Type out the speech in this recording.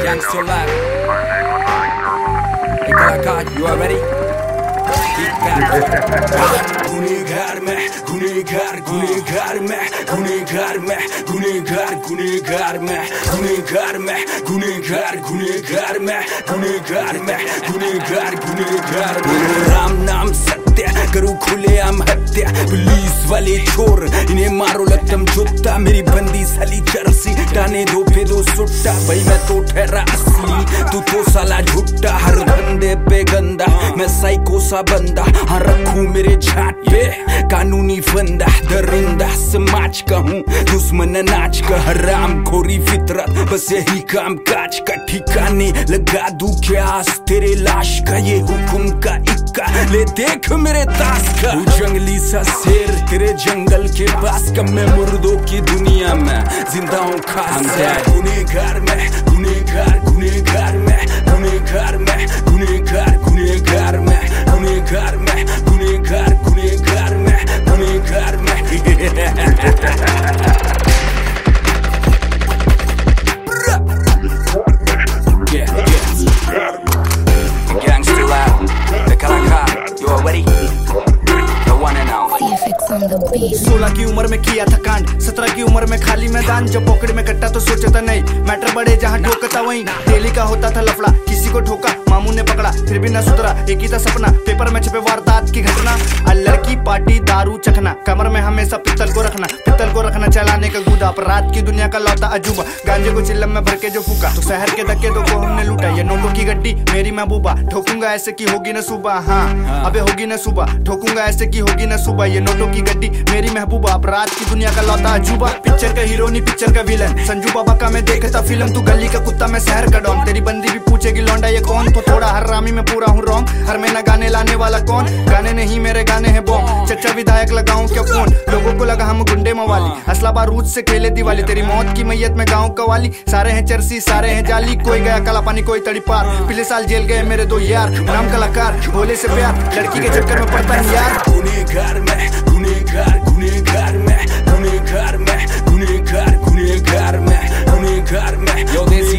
Gangster Lab. Hey Kalakat, you are ready? गुनेगार मैं गुनेगार गुनेगार मैं गुनेगार मैं गुनेगार गुनेगार मैं गुनेगार मैं गुनेगार गुनेगार मैं गुनेगार मैं गुनेगार गुनेगार राम नाम सत्य करूँ खुलेआम हत्या पुलिस वाले चोर इन्हें मारो लगतम जुत्ता मेरी बंदी साली जर्सी टाने दो पे दो सुट्टा भाई मैं तो ठहरा असली तू तो साला झुट्टा हर बंदे पे गंदा मैं साइको सा बंदा हाँ रखूं मेरे झाट पे कानूनी फंदा दरिंदा समाज का हूँ दुश्मन नाच का हराम खोरी फितरत बस यही काम काज का ठिकाने लगा दूं क्या तेरे लाश का ये हुक्म का इक्का ले देख मेरे ताश का तू जंगली सा शेर तेरे जंगल के पास का मैं मुर्दों की दुनिया में जिंदा हूँ खास गुनेगार मैं गुनेगार गुनेगार मैं गुनेगार मैं गुनेगार गुनेगार मैं गुनेगार मैं गुनेगार गुनेगार मैं गुनेगार मैं Gangster Lab, the Kalakat, you are ready? The one and only. 16 की उम्र में किया था कांड 17 की उम्र में खाली मैदान जब पॉकेट में कट्टा तो सोचता नहीं मैटर बड़े जहाँ ठोकता वहीं डेली का होता था लफड़ा किसी को ठोका मामू ने पकड़ा फिर भी न सुधरा एक ही था सपना पेपर में छपे वारदात की घटना लड़की पार्टी दारू चखना कमर में हमेशा पित्तल को रखना चलाने का गुदा अपराध की दुनिया का लौता अजूबा गांजे को चिल्लम में भर के जो फूका तो शहर के धक्के दो को हमने लूटा ये नोटों की गड्डी मेरी महबूबा ठोकूंगा ऐसे की होगी न सुबह हाँ अबे होगी न सुबह ठोकूंगा ऐसे की होगी न सुबह ये नोटों की गड्डी मेरी महबूबा अपराध की दुनिया का लौता अजूबा पिक्चर का हीरो नहीं पिक्चर का विलन संजू बाबा का मैं देखता फिल्म तू गली का कुत्ता मैं शहर का डॉन तेरी बंदी भी पूछेगी लौंडा ये कौन तो थोड़ा हरामी में पूरा हूँ रॉन्ग हर महीना गाने लाने वाला कौन गाने नहीं मेरे गाने हैं बॉम्ब चच्चा विधायक लगाऊं क्या फोन लोगों को लगा हम गुंडे मवाली असला बारूद से खेले दिवाली तेरी मौत की मैयत में गाँव कवाली सारे हैं चरसी सारे हैं जाली कोई गया काला पानी कोई तड़ी पार पिछले साल जेल गए मेरे दो यार नाम कलाकार भोले से प्यार लड़की के चक्कर में पड़ता है यार गुनेगार मैं गुनेगार गुनेगार मैं गुनेगार मैं गुनेगार गुनेगार मैं गुनेगार मैं Yo, this